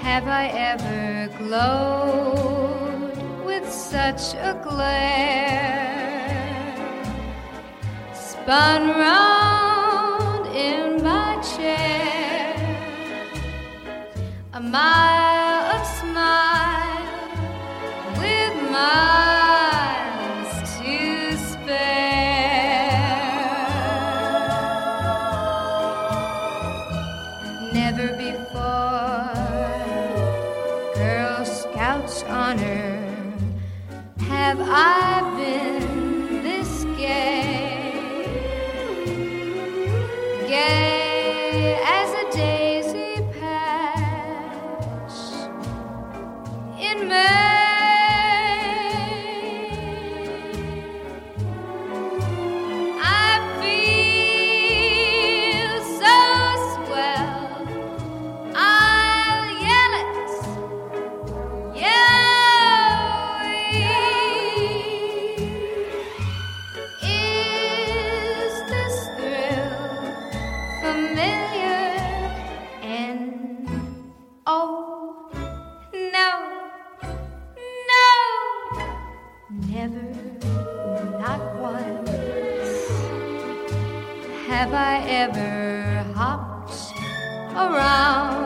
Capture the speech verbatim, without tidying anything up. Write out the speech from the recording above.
Have I ever glowed with such a glare? Spun round in my chair, a mile of smile with miles to spare. Never before Girl Scouts honor have I been this gay, gay as a daisy patch in May. I feel so swell, I'll yell it. Is this thrill familiar? And oh no, no, never, not once have I ever hopped around